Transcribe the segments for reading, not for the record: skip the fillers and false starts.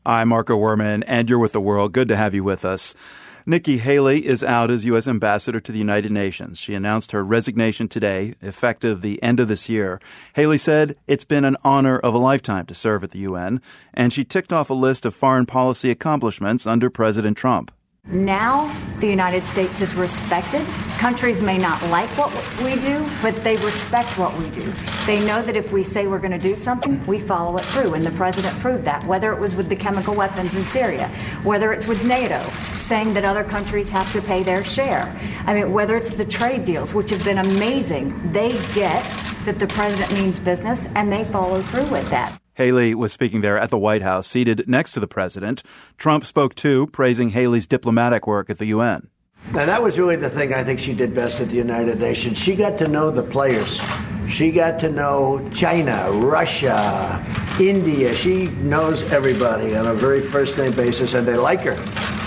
I'm Marco Werman, and you're with The World. Good to have you with us. Nikki Haley is out as U.S. Ambassador to the United Nations. She announced her resignation today, effective the end of this year. Haley said it's been an honor of a lifetime to serve at the UN, and she ticked off a list of foreign policy accomplishments under President Trump. Now the United States is respected. Countries may not like what we do, but they respect what we do. They know that if we say we're going to do something, we follow it through, and the president proved that, whether it was with the chemical weapons in Syria, whether it's with NATO, saying that other countries have to pay their share. I mean, whether it's the trade deals, which have been amazing. They get that the president means business, and they follow through with that. Haley was speaking there at the White House, seated next to the president. Trump spoke too, praising Haley's diplomatic work at the UN. Now, that was really the thing I think she did best at the United Nations. She got to know the players. She got to know China, Russia, India. She knows everybody on a very first-name basis, and they like her.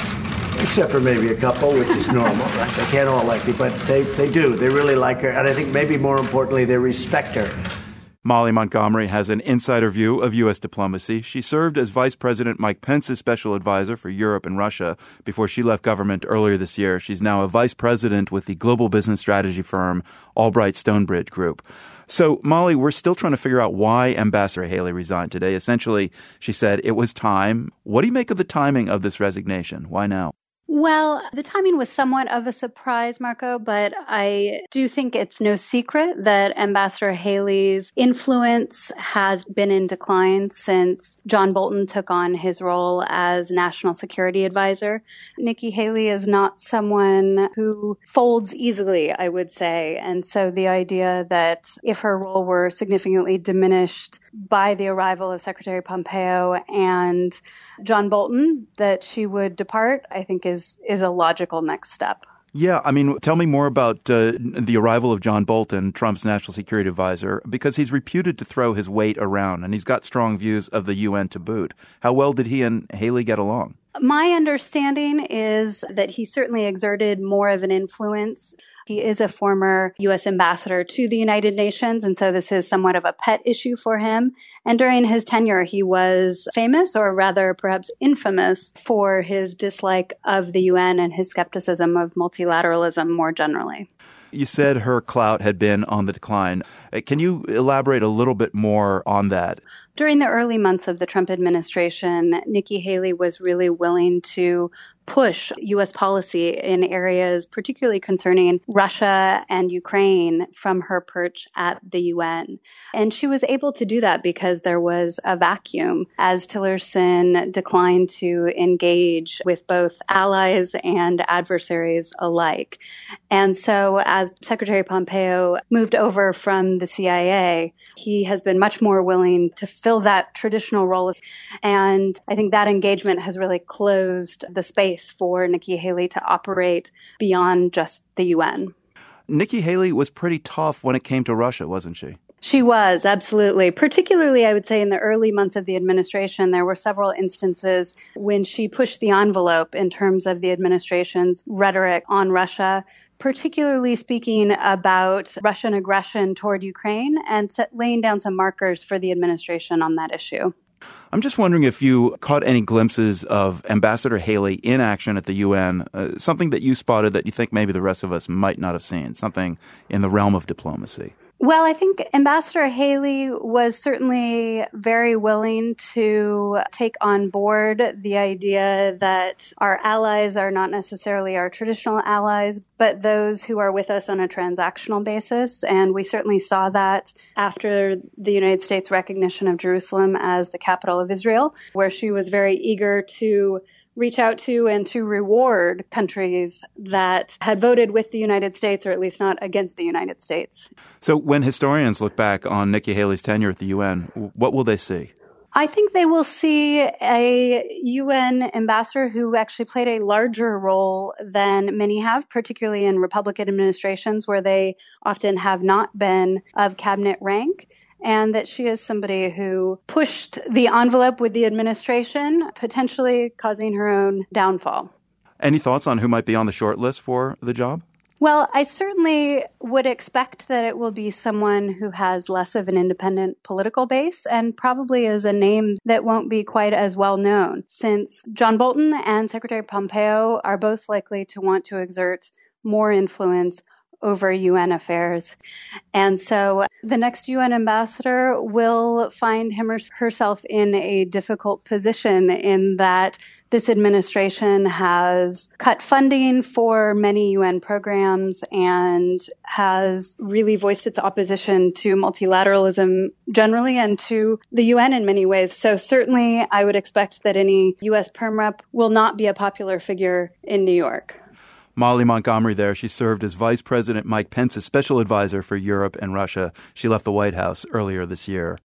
Except for maybe a couple, which is normal, right? They can't all like her, but they do. They really like her, and I think maybe more importantly, they respect her. Molly Montgomery has an insider view of U.S. diplomacy. She served as Vice President Mike Pence's special advisor for Europe and Russia before she left government earlier this year. She's now a vice president with the global business strategy firm Albright Stonebridge Group. So, Molly, we're still trying to figure out why Ambassador Haley resigned today. Essentially, she said it was time. What do you make of the timing of this resignation? Why now? Well, the timing was somewhat of a surprise, Marco, but I do think it's no secret that Ambassador Haley's influence has been in decline since John Bolton took on his role as National Security Advisor. Nikki Haley is not someone who folds easily, I would say. And so the idea that if her role were significantly diminished by the arrival of Secretary Pompeo and John Bolton, that she would depart, I think is a logical next step. Yeah, I mean, tell me more about the arrival of John Bolton, Trump's national security advisor, because he's reputed to throw his weight around, and he's got strong views of the UN to boot. How well did he and Haley get along? My understanding is that he certainly exerted more of an influence. He is a former U.S. ambassador to the United Nations, and so this is somewhat of a pet issue for him. And during his tenure, he was famous, or rather perhaps infamous, for his dislike of the UN and his skepticism of multilateralism more generally. You said her clout had been on the decline. Can you elaborate a little bit more on that? During the early months of the Trump administration, Nikki Haley was really willing to push U.S. policy in areas particularly concerning Russia and Ukraine from her perch at the UN. And she was able to do that because there was a vacuum as Tillerson declined to engage with both allies and adversaries alike. And so as Secretary Pompeo moved over from the CIA, he has been much more willing to fill that traditional role. And I think that engagement has really closed the space for Nikki Haley to operate beyond just the UN. Nikki Haley was pretty tough when it came to Russia, wasn't she? She was, absolutely. Particularly, I would say, in the early months of the administration, there were several instances when she pushed the envelope in terms of the administration's rhetoric on Russia, particularly speaking about Russian aggression toward Ukraine and laying down some markers for the administration on that issue. I'm just wondering if you caught any glimpses of Ambassador Haley in action at the UN, something that you spotted that you think maybe the rest of us might not have seen, something in the realm of diplomacy. Well, I think Ambassador Haley was certainly very willing to take on board the idea that our allies are not necessarily our traditional allies, but those who are with us on a transactional basis. And we certainly saw that after the United States recognition of Jerusalem as the capital of Israel, where she was very eager to reach out to and to reward countries that had voted with the United States, or at least not against the United States. So when historians look back on Nikki Haley's tenure at the UN, what will they see? I think they will see a UN ambassador who actually played a larger role than many have, particularly in Republican administrations where they often have not been of cabinet rank. And that she is somebody who pushed the envelope with the administration, potentially causing her own downfall. Any thoughts on who might be on the short list for the job? Well, I certainly would expect that it will be someone who has less of an independent political base and probably is a name that won't be quite as well known, since John Bolton and Secretary Pompeo are both likely to want to exert more influence over UN affairs. And so the next UN ambassador will find him or herself in a difficult position in that this administration has cut funding for many UN programs and has really voiced its opposition to multilateralism generally and to the UN in many ways. So certainly I would expect that any US Perm Rep will not be a popular figure in New York. Molly Montgomery there. She served as Vice President Mike Pence's special advisor for Europe and Russia. She left the White House earlier this year.